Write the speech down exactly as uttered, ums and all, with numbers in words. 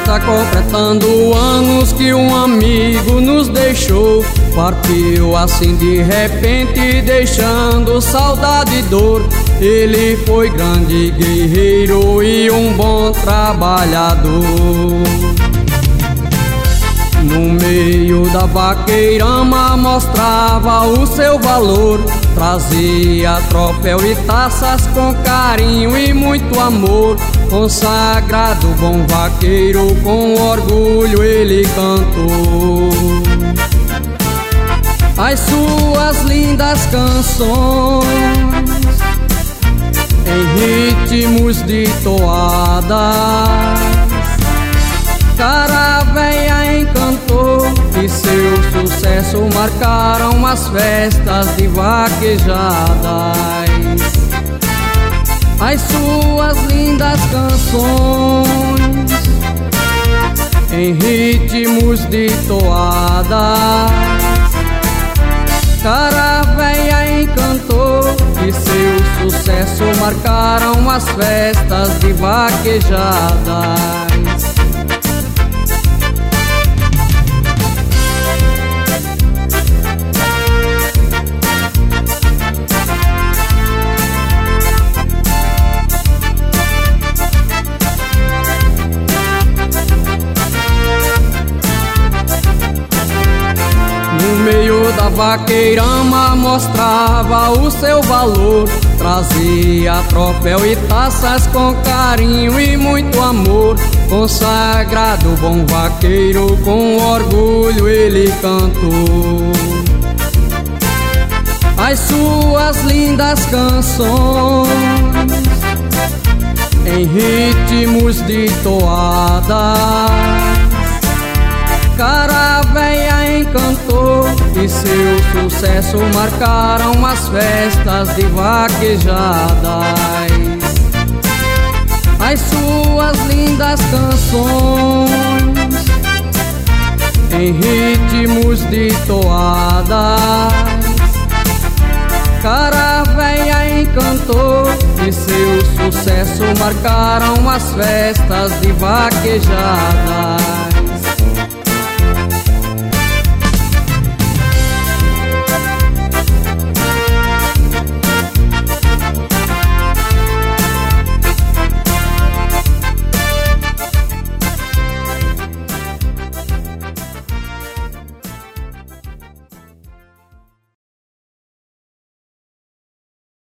festa completando anos que um amigo nos deixou. Partiu assim de repente, deixando saudade e dor. Ele foi grande guerreiro e um bom trabalhador. No meio da vaqueirama mostrava o seu valor. Trazia troféu e taças com carinho e muito amor. Consagrado bom vaqueiro, com orgulho ele cantou as suas lindas canções em ritmos de toadas. Cara véia encantou e seu sucesso marcaram as festas de vaquejadas. As suas lindas canções em ritmos de toadas. Cara véia encantou e seu sucesso marcaram as festas de vaquejadas. No meio da vaqueirama mostrava o seu valor. Trazia troféu e taças com carinho e muito amor. Consagrado bom vaqueiro, com orgulho ele cantou as suas lindas canções em ritmos de toadas. Cara véia encantou e seu sucesso marcaram as festas de vaquejadas. As suas lindas canções em ritmos de toadas. Cara véia encantou e seu sucesso marcaram as festas de vaquejadas.